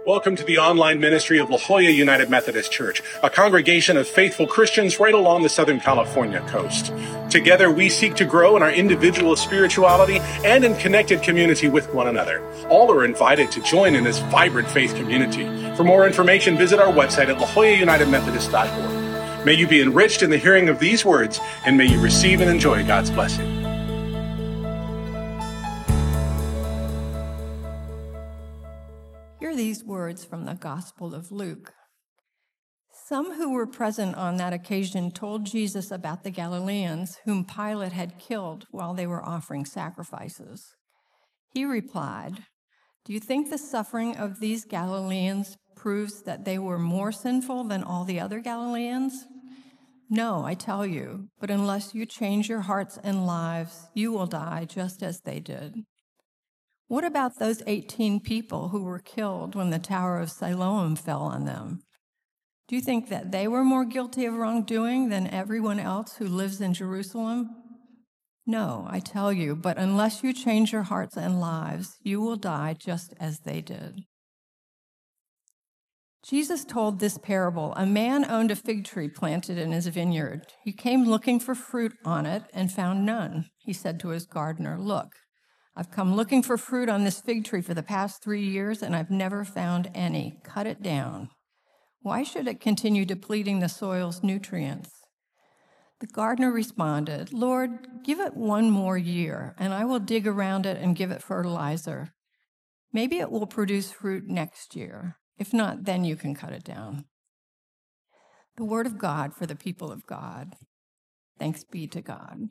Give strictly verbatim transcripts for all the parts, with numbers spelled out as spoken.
Welcome to the online ministry of La Jolla United Methodist Church, a congregation of faithful Christians right along the Southern California coast. Together, we seek to grow in our individual spirituality and in connected community with one another. All are invited to join in this vibrant faith community. For more information, visit our website at la jolla united methodist dot org. May you be enriched in the hearing of these words, and may you receive and enjoy God's blessing. Hear these words from the Gospel of Luke. Some who were present on that occasion told Jesus about the Galileans whom Pilate had killed while they were offering sacrifices. He replied, "Do you think the suffering of these Galileans proves that they were more sinful than all the other Galileans? No, I tell you, but unless you change your hearts and lives, you will die just as they did. What about those eighteen people who were killed when the Tower of Siloam fell on them? Do you think that they were more guilty of wrongdoing than everyone else who lives in Jerusalem? No, I tell you, but unless you change your hearts and lives, you will die just as they did." Jesus told this parable. A man owned a fig tree planted in his vineyard. He came looking for fruit on it and found none. He said to his gardener, "Look, I've come looking for fruit on this fig tree for the past three years, and I've never found any. Cut it down. Why should it continue depleting the soil's nutrients?" The gardener responded, "Lord, give it one more year, and I will dig around it and give it fertilizer. Maybe it will produce fruit next year. If not, then you can cut it down." The word of God for the people of God. Thanks be to God.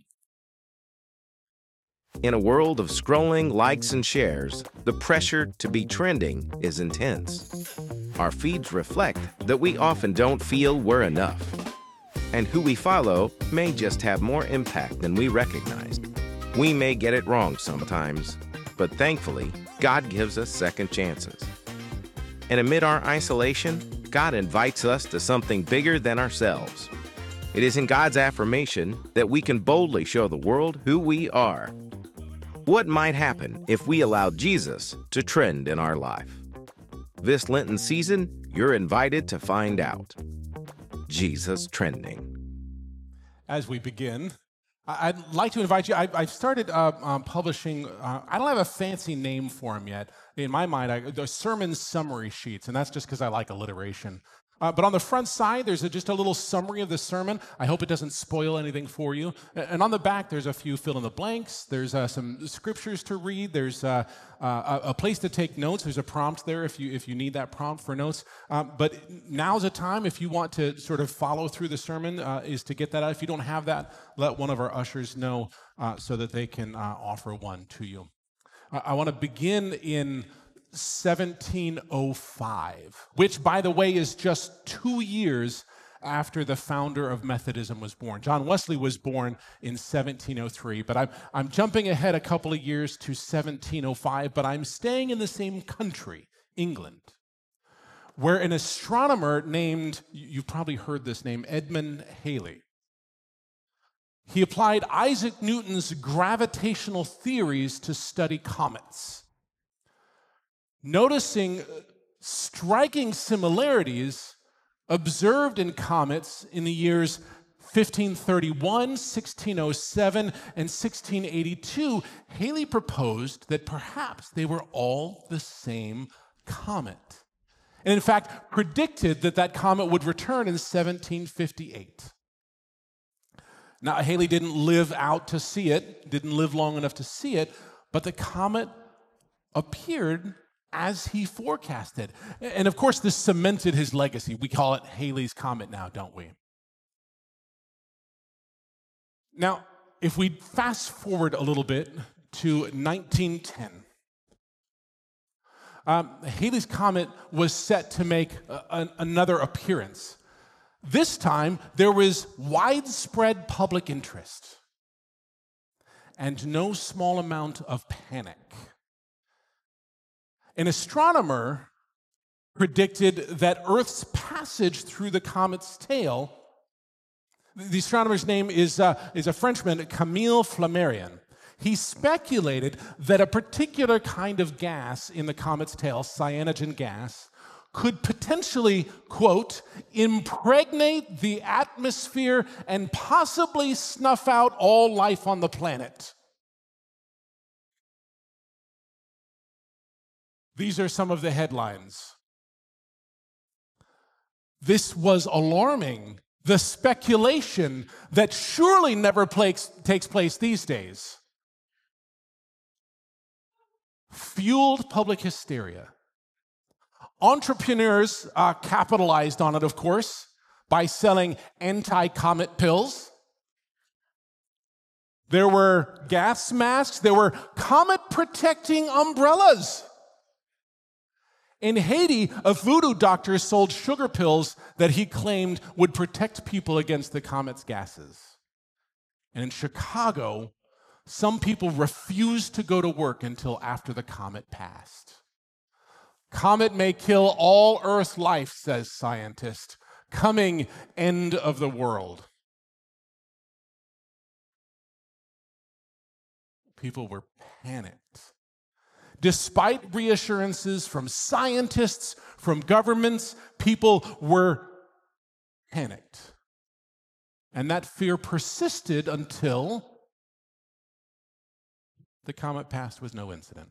In a world of scrolling, likes, and shares, the pressure to be trending is intense. Our feeds reflect that we often don't feel we're enough. And who we follow may just have more impact than we recognized. We may get it wrong sometimes, but thankfully, God gives us second chances. And amid our isolation, God invites us to something bigger than ourselves. It is in God's affirmation that we can boldly show the world who we are. What might happen if we allowed Jesus to trend in our life? This Lenten season, you're invited to find out. Jesus trending. As we begin, I'd like to invite you. I've started uh, um, publishing, uh, I don't have a fancy name for them yet. In my mind, I, the sermon summary sheets, and that's just because I like alliteration. Uh, but on the front side, there's a, just a little summary of the sermon. I hope it doesn't spoil anything for you. And on the back, there's a few fill in the blanks. There's uh, some scriptures to read. There's uh, uh, a place to take notes. There's a prompt there if you if you need that prompt for notes. Um, but now's a time if you want to sort of follow through the sermon uh, is to get that out. If you don't have that, let one of our ushers know uh, so that they can uh, offer one to you. Uh, I want to begin in seventeen oh five, which, by the way, is just two years after the founder of Methodism was born. John Wesley was born in seventeen oh three, but I'm, I'm jumping ahead a couple of years to seventeen oh five, but I'm staying in the same country, England, where an astronomer named, you've probably heard this name, Edmund Halley, he applied Isaac Newton's gravitational theories to study comets, noticing striking similarities observed in comets in the years fifteen thirty-one, sixteen oh seven, and sixteen eighty-two. Halley proposed that perhaps they were all the same comet, and in fact predicted that that comet would return in seventeen fifty-eight. Now, Halley didn't live out to see it, didn't live long enough to see it, but the comet appeared as he forecasted. And of course, this cemented his legacy. We call it Halley's Comet now, don't we? Now, if we fast forward a little bit to nineteen ten, um, Halley's Comet was set to make a, a, another appearance. This time, there was widespread public interest and no small amount of panic. An astronomer predicted that Earth's passage through the comet's tail, the astronomer's name is, uh, is a Frenchman, Camille Flammarion. He speculated that a particular kind of gas in the comet's tail, cyanogen gas, could potentially, quote, impregnate the atmosphere and possibly snuff out all life on the planet. These are some of the headlines. This was alarming. The speculation that surely never plays, takes place these days fueled public hysteria. Entrepreneurs uh, capitalized on it, of course, by selling anti-comet pills. There were gas masks. There were comet-protecting umbrellas. In Haiti, a voodoo doctor sold sugar pills that he claimed would protect people against the comet's gases. And in Chicago, some people refused to go to work until after the comet passed. Comet may kill all Earth life, says scientist. Coming end of the world. People were panicked. Despite reassurances from scientists, from governments, people were panicked. And that fear persisted until the comet passed with no incident.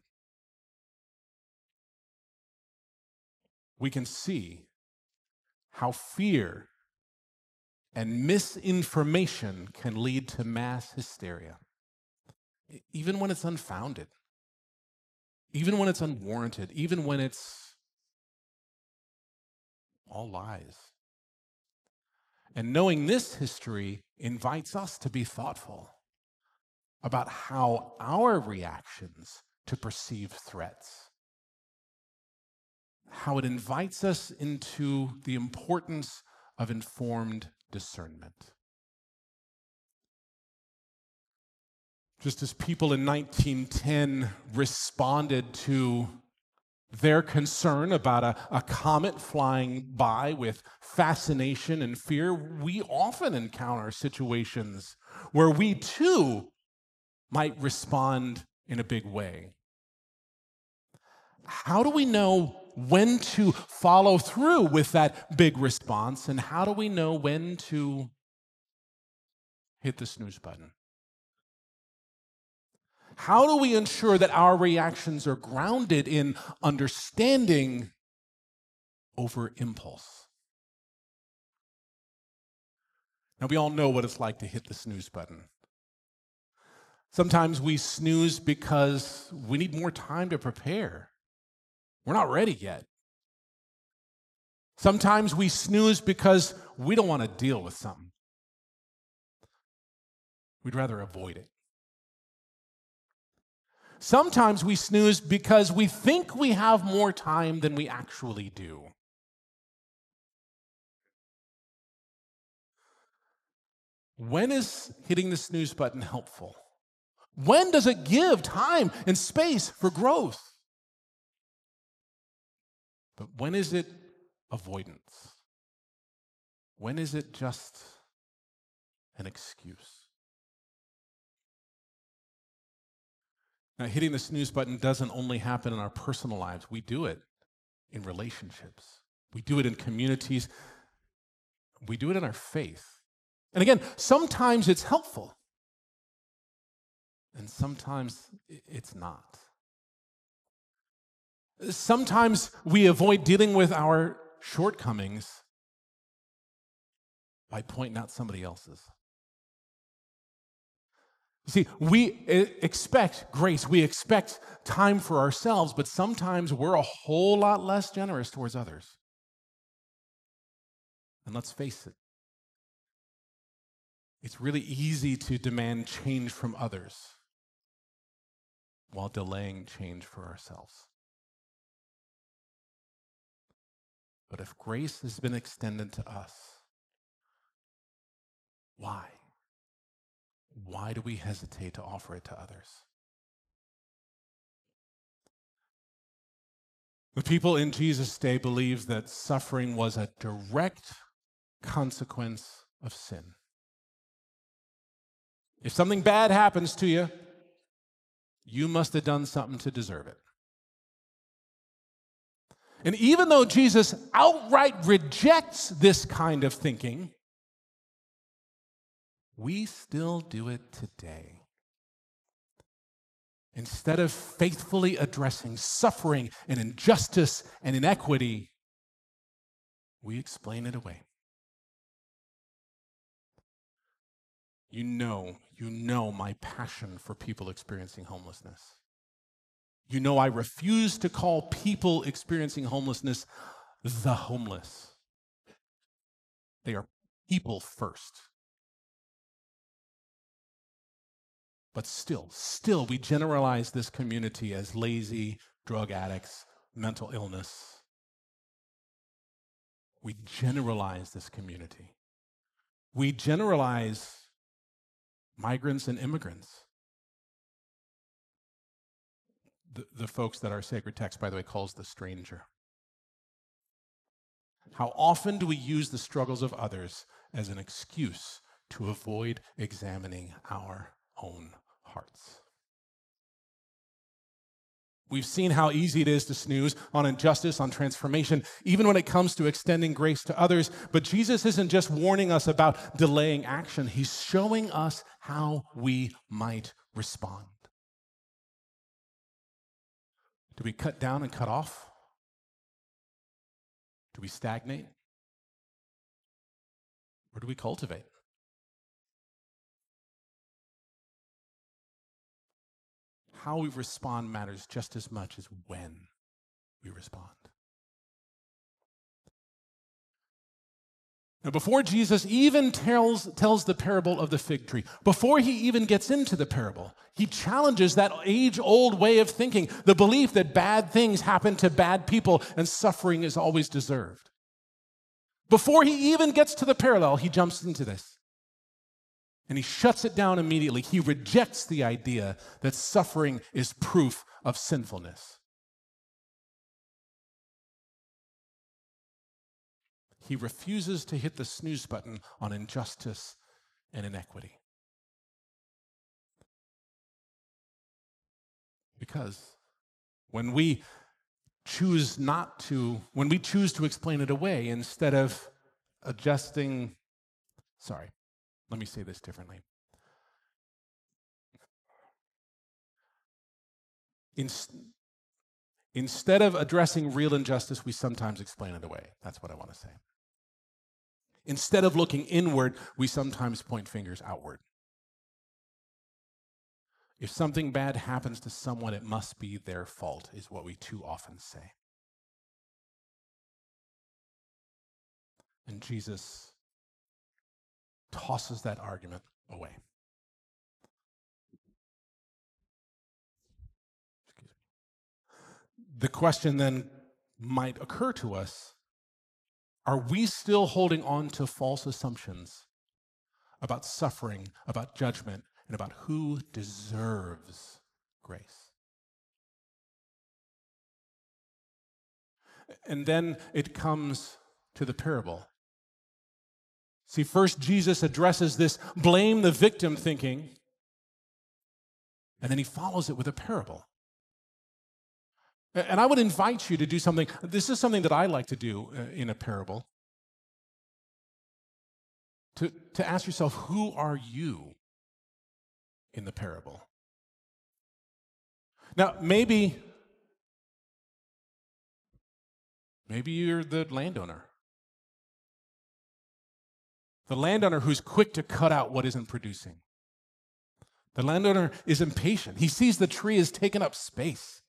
We can see how fear and misinformation can lead to mass hysteria, even when it's unfounded. Even when it's unwarranted, even when it's all lies. And knowing this history invites us to be thoughtful about how our reactions to perceived threats, how it invites us into the importance of informed discernment. Just as people in nineteen ten responded to their concern about a, a comet flying by with fascination and fear, we often encounter situations where we too might respond in a big way. How do we know when to follow through with that big response, and how do we know when to hit the snooze button? How do we ensure that our reactions are grounded in understanding over impulse? Now, we all know what it's like to hit the snooze button. Sometimes we snooze because we need more time to prepare. We're not ready yet. Sometimes we snooze because we don't want to deal with something. We'd rather avoid it. Sometimes we snooze because we think we have more time than we actually do. When is hitting the snooze button helpful? When does it give time and space for growth? But when is it avoidance? When is it just an excuse? Now, hitting the snooze button doesn't only happen in our personal lives. We do it in relationships. We do it in communities. We do it in our faith. And again, sometimes it's helpful. And sometimes it's not. Sometimes we avoid dealing with our shortcomings by pointing out somebody else's. You see, we expect grace, we expect time for ourselves, but sometimes we're a whole lot less generous towards others. And let's face it, it's really easy to demand change from others while delaying change for ourselves. But if grace has been extended to us, why? Why do we hesitate to offer it to others? The people in Jesus' day believed that suffering was a direct consequence of sin. If something bad happens to you, You must have done something to deserve it. And even though Jesus outright rejects this kind of thinking, we still do it today. Instead of faithfully addressing suffering and injustice and inequity, we explain it away. You know, you know my passion for people experiencing homelessness. You know I refuse to call people experiencing homelessness the homeless. They are people first. But still, still we generalize this community as lazy, drug addicts, mental illness. We generalize this community. We generalize migrants and immigrants. The, the folks that our sacred text, by the way, calls the stranger. How often do we use the struggles of others as an excuse to avoid examining our own hearts? We've seen how easy it is to snooze on injustice, on transformation, even when it comes to extending grace to others. But Jesus isn't just warning us about delaying action. He's showing us how we might respond. Do we cut down and cut off? Do we stagnate? Or do we cultivate? How we respond matters just as much as when we respond. Now, before Jesus even tells, tells the parable of the fig tree, before he even gets into the parable, he challenges that age-old way of thinking, the belief that bad things happen to bad people and suffering is always deserved. Before he even gets to the parallel, he jumps into this. And he shuts it down immediately. He rejects the idea that suffering is proof of sinfulness. He refuses to hit the snooze button on injustice and inequity. Because when we choose not to, when we choose to explain it away instead of adjusting, sorry, let me say this differently. In, instead of addressing real injustice, we sometimes explain it away. That's what I want to say. Instead of looking inward, we sometimes point fingers outward. If something bad happens to someone, it must be their fault, is what we too often say. And Jesus tosses that argument away. Excuse me. The question then might occur to us, are we still holding on to false assumptions about suffering, about judgment, and about who deserves grace? And then it comes to the parable. See, first Jesus addresses this blame the victim thinking, and then he follows it with a parable. And I would invite you to do something. This is something that I like to do in a parable. To, to ask yourself, who are you in the parable? Now, maybe, maybe you're the landowner. The landowner who's quick to cut out what isn't producing. The landowner is impatient. He sees the tree has taken up space.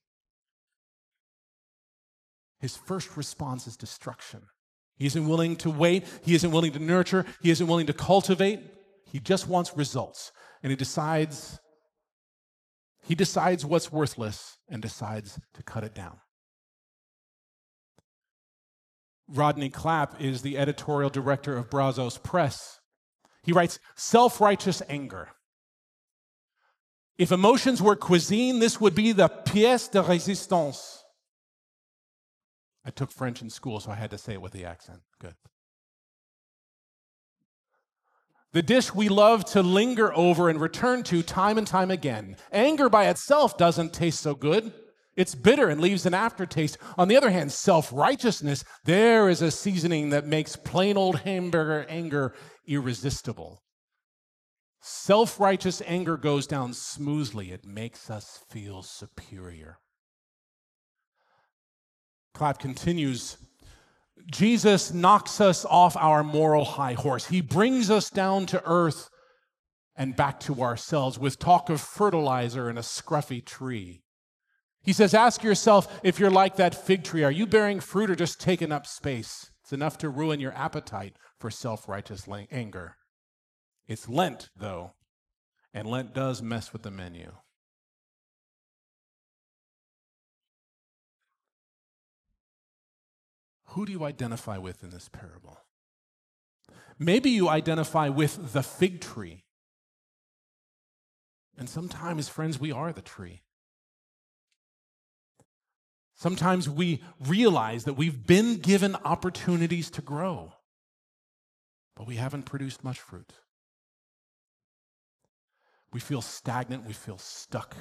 His first response is destruction. He isn't willing to wait. He isn't willing to nurture. He isn't willing to cultivate. He just wants results. And he decides, he decides what's worthless and decides to cut it down. Rodney Clapp is the editorial director of Brazos Press. He writes, self-righteous anger. If emotions were cuisine, this would be the pièce de résistance. I took French in school, so I had to say it with the accent. Good. The dish we love to linger over and return to time and time again. Anger by itself doesn't taste so good. It's bitter and leaves an aftertaste. On the other hand, self-righteousness, there is a seasoning that makes plain old hamburger anger irresistible. Self-righteous anger goes down smoothly. It makes us feel superior. Platt continues, Jesus knocks us off our moral high horse. He brings us down to earth and back to ourselves with talk of fertilizer and a scruffy tree. He says, ask yourself if you're like that fig tree. Are you bearing fruit or just taking up space? It's enough to ruin your appetite for self-righteous anger. It's Lent, though, and Lent does mess with the menu. Who do you identify with in this parable? Maybe you identify with the fig tree. And sometimes, friends, we are the tree. Sometimes we realize that we've been given opportunities to grow, but we haven't produced much fruit. We feel stagnant, we feel stuck.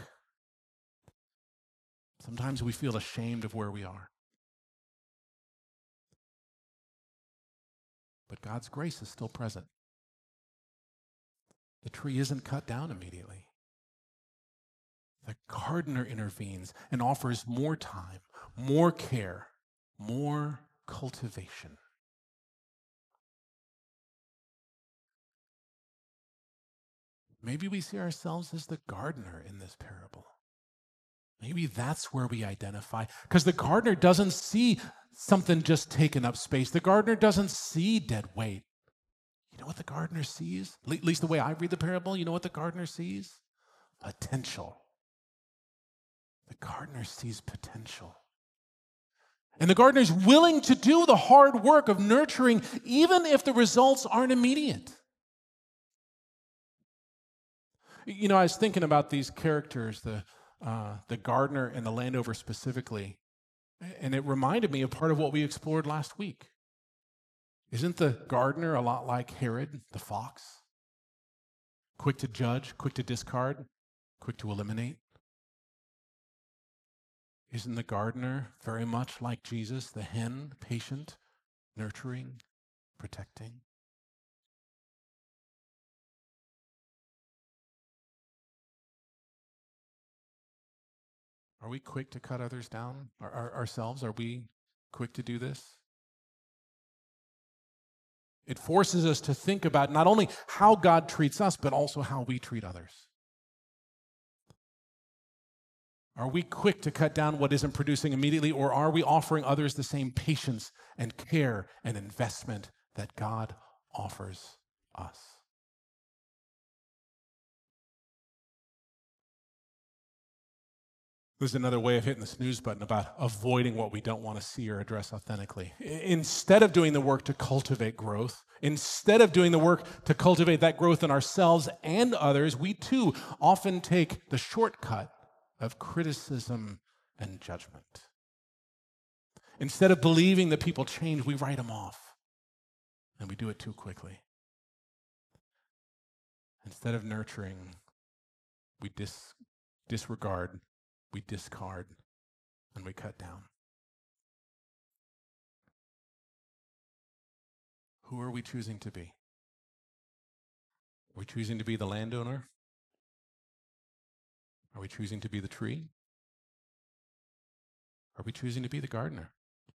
Sometimes we feel ashamed of where we are. But God's grace is still present. The tree isn't cut down immediately. The gardener intervenes and offers more time, more care, more cultivation. Maybe we see ourselves as the gardener in this parable. Maybe that's where we identify, because the gardener doesn't see something just taking up space. The gardener doesn't see dead weight. You know what the gardener sees? At least the way I read the parable, you know what the gardener sees? Potential. The gardener sees potential. And the gardener is willing to do the hard work of nurturing, even if the results aren't immediate. You know, I was thinking about these characters, the uh, the gardener and the landowner specifically, and it reminded me of part of what we explored last week. Isn't the gardener a lot like Herod, the fox? Quick to judge, quick to discard, quick to eliminate? Isn't the gardener very much like Jesus, the hen, patient, nurturing, protecting? Are we quick to cut others down? Are, are, ourselves, are we quick to do this? It forces us to think about not only how God treats us, but also how we treat others. Are we quick to cut down what isn't producing immediately, or are we offering others the same patience and care and investment that God offers us? There's another way of hitting the snooze button about avoiding what we don't want to see or address authentically. Instead of doing the work to cultivate growth, instead of doing the work to cultivate that growth in ourselves and others, we too often take the shortcut of criticism and judgment. Instead of believing that people change, we write them off, and we do it too quickly. Instead of nurturing, we dis- disregard, we discard, and we cut down. Who are we choosing to be? Are we choosing to be the landowner? Are we choosing to be the tree? Are we choosing to be the gardener?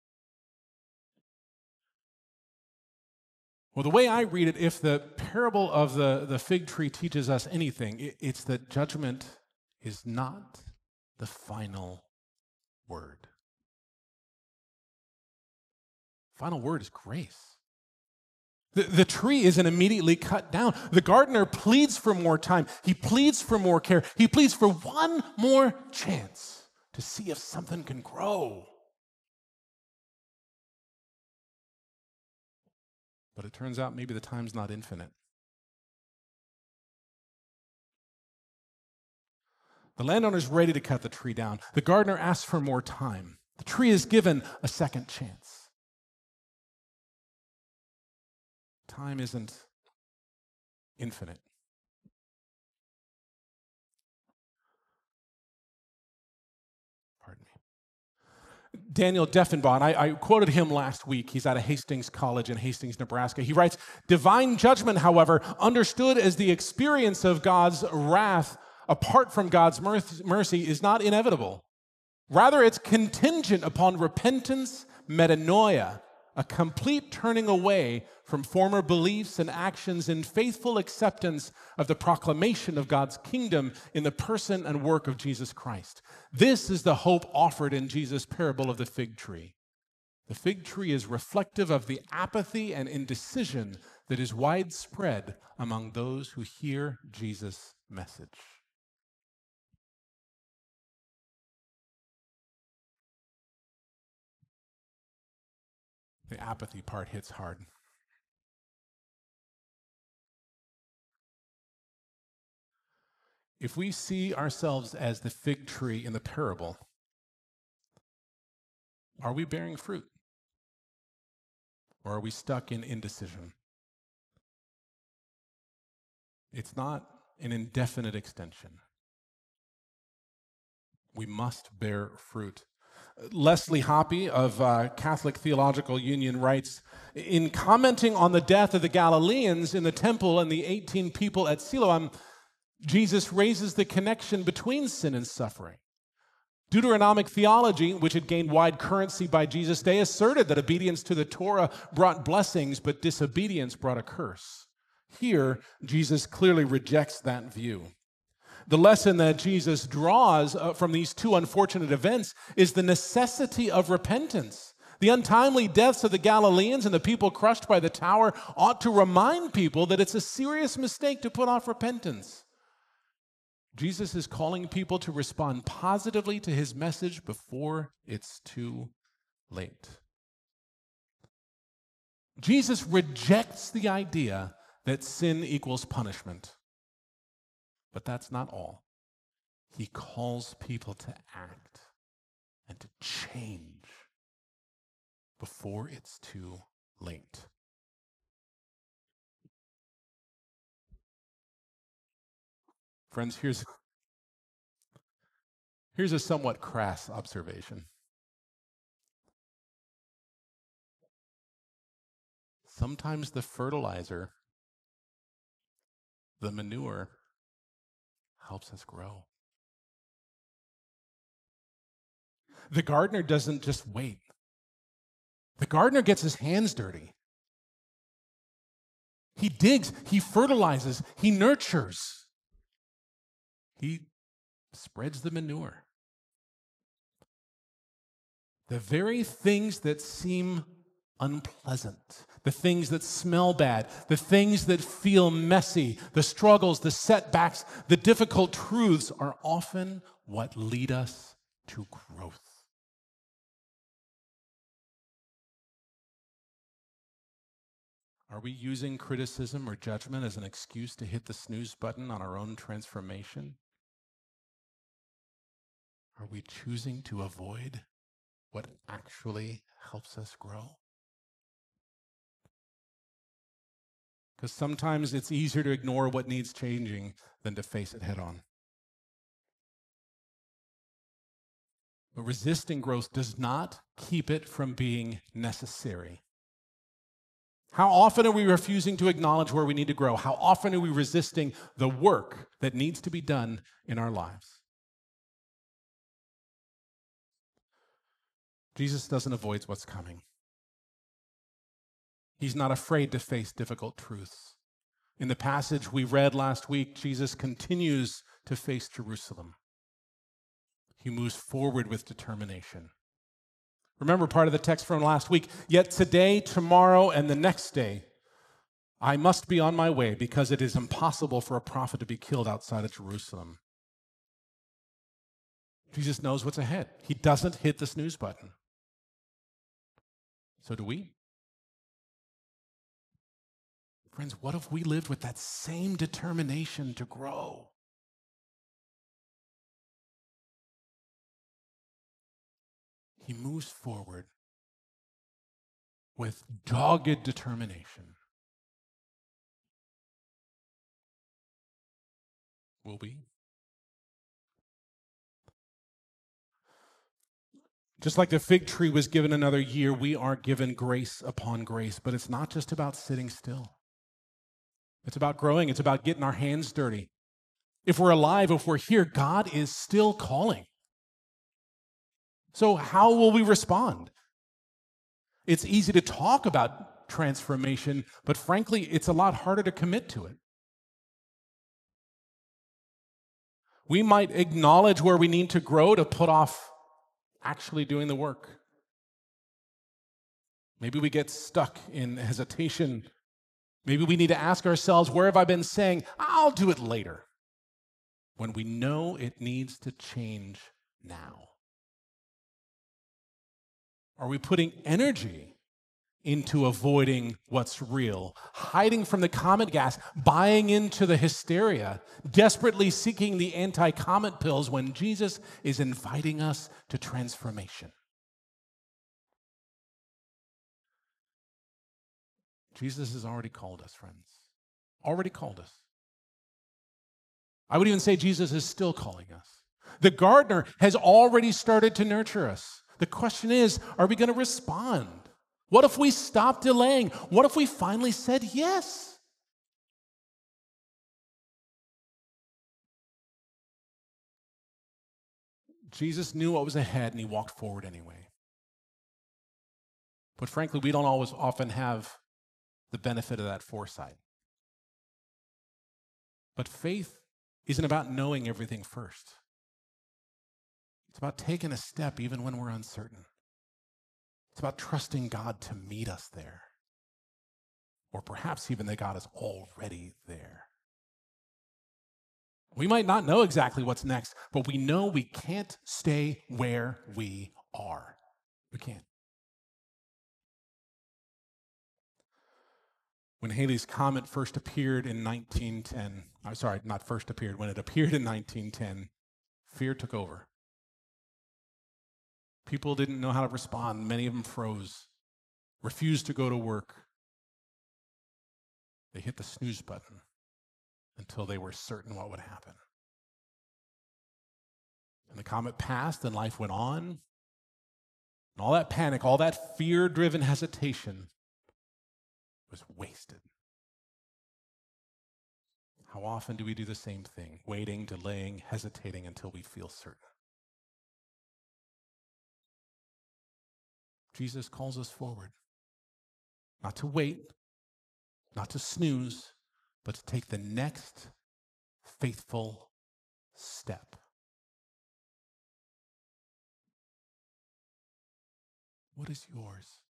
Well, the way I read it, if the parable of the, the fig tree teaches us anything, it, it's that judgment is not the final word. Final word is grace. The, the tree isn't immediately cut down. The gardener pleads for more time. He pleads for more care. He pleads for one more chance to see if something can grow. But it turns out maybe the time's not infinite. The landowner's ready to cut the tree down. The gardener asks for more time. The tree is given a second chance. Time isn't infinite. Pardon me. Daniel Deffenbaugh, I, I quoted him last week. He's out of Hastings College in Hastings, Nebraska. He writes, divine judgment, however, understood as the experience of God's wrath apart from God's mercy, is not inevitable. Rather, it's contingent upon repentance, metanoia, a complete turning away from former beliefs and actions in faithful acceptance of the proclamation of God's kingdom in the person and work of Jesus Christ. This is the hope offered in Jesus' parable of the fig tree. The fig tree is reflective of the apathy and indecision that is widespread among those who hear Jesus' message. The apathy part hits hard. If we see ourselves as the fig tree in the parable, are we bearing fruit? Or are we stuck in indecision? It's not an indefinite extension. We must bear fruit. Leslie Hoppe of uh, Catholic Theological Union writes, in commenting on the death of the Galileans in the temple and the eighteen people at Siloam, Jesus raises the connection between sin and suffering. Deuteronomic theology, which had gained wide currency by Jesus' day, asserted that obedience to the Torah brought blessings, but disobedience brought a curse. Here, Jesus clearly rejects that view. The lesson that Jesus draws uh, from these two unfortunate events is the necessity of repentance. The untimely deaths of the Galileans and the people crushed by the tower ought to remind people that it's a serious mistake to put off repentance. Jesus is calling people to respond positively to his message before it's too late. Jesus rejects the idea that sin equals punishment. But that's not all. He calls people to act and to change before it's too late. Friends, here's, here's a somewhat crass observation. Sometimes the fertilizer, the manure, helps us grow. The gardener doesn't just wait. The gardener gets his hands dirty. He digs, he fertilizes, he nurtures. He spreads the manure. The very things that seem unpleasant, the things that smell bad, the things that feel messy, the struggles, the setbacks, the difficult truths are often what lead us to growth. Are we using criticism or judgment as an excuse to hit the snooze button on our own transformation? Are we choosing to avoid what actually helps us grow? Because sometimes it's easier to ignore what needs changing than to face it head on. But resisting growth does not keep it from being necessary. How often are we refusing to acknowledge where we need to grow? How often are we resisting the work that needs to be done in our lives? Jesus doesn't avoid what's coming. He's not afraid to face difficult truths. In the passage we read last week, Jesus continues to face Jerusalem. He moves forward with determination. Remember part of the text from last week, yet today, tomorrow, and the next day, I must be on my way because it is impossible for a prophet to be killed outside of Jerusalem. Jesus knows what's ahead. He doesn't hit the snooze button. So do we? Friends, what if we lived with that same determination to grow? He moves forward with dogged determination. Will we? Just like the fig tree was given another year, we are given grace upon grace. But it's not just about sitting still. It's about growing. It's about getting our hands dirty. If we're alive, if we're here, God is still calling. So how will we respond? It's easy to talk about transformation, but frankly, it's a lot harder to commit to it. We might acknowledge where we need to grow to put off actually doing the work. Maybe we get stuck in hesitation. Maybe we need to ask ourselves, where have I been saying, I'll do it later, when we know it needs to change now? Are we putting energy into avoiding what's real, hiding from the comet gas, buying into the hysteria, desperately seeking the anti-comet pills when Jesus is inviting us to transformation? Jesus has already called us, friends. Already called us. I would even say Jesus is still calling us. The gardener has already started to nurture us. The question is, are we going to respond? What if we stopped delaying? What if we finally said yes? Jesus knew what was ahead and he walked forward anyway. But frankly, we don't always often have the benefit of that foresight. But faith isn't about knowing everything first. It's about taking a step even when we're uncertain. It's about trusting God to meet us there. Or perhaps even that God is already there. We might not know exactly what's next, but we know we can't stay where we are. We can't. When Halley's Comet first appeared in nineteen ten, I'm sorry, not first appeared, when it appeared in nineteen ten, fear took over. People didn't know how to respond. Many of them froze, refused to go to work. They hit the snooze button until they were certain what would happen. And the comet passed and life went on. And all that panic, all that fear-driven hesitation was wasted. How often do we do the same thing? Waiting, delaying, hesitating until we feel certain. Jesus calls us forward. Not to wait, not to snooze, but to take the next faithful step. What is yours?